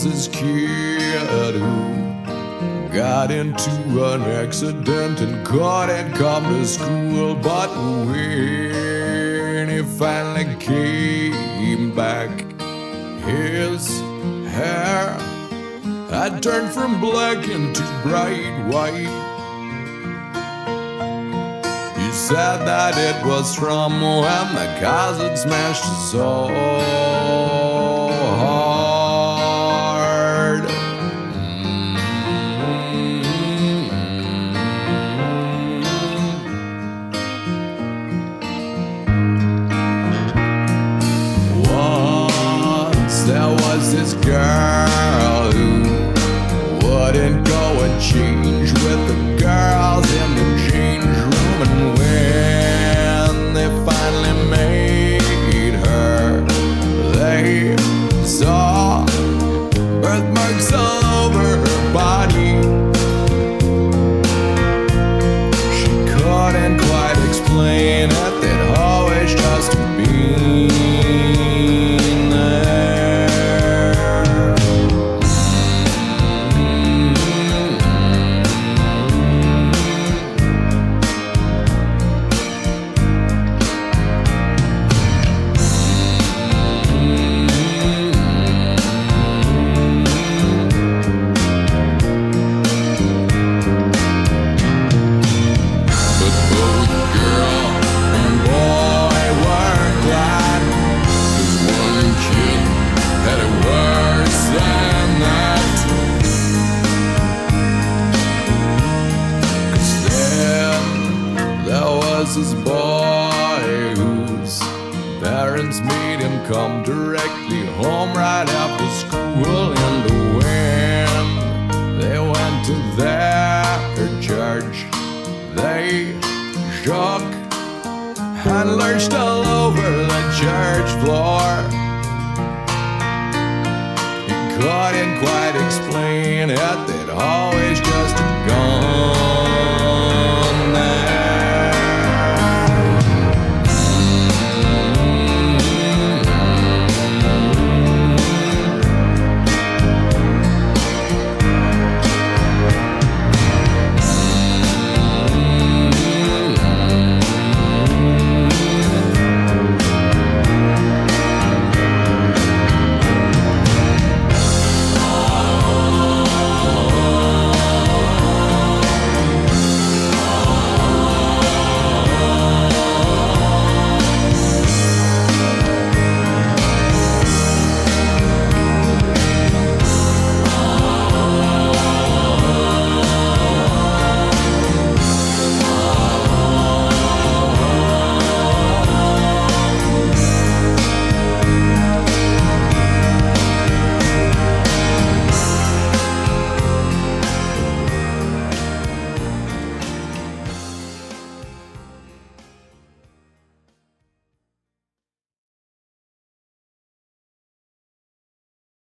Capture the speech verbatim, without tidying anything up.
this kid who got into an accident and couldn't come to school. But when he finally came back, his hair had turned from black into bright white. He said that it was from when the cars had smashed his soul hard. Once there was this girl who wouldn't go and change with the girls in the change room, and when they finally made her, they saw birthmarks all over her body. She couldn't quite explain it, they'd always just been there. This boy whose parents made him come directly home right after school, and when they went to their church, they shook and lurched all over the church floor. He couldn't quite explain it, they'd always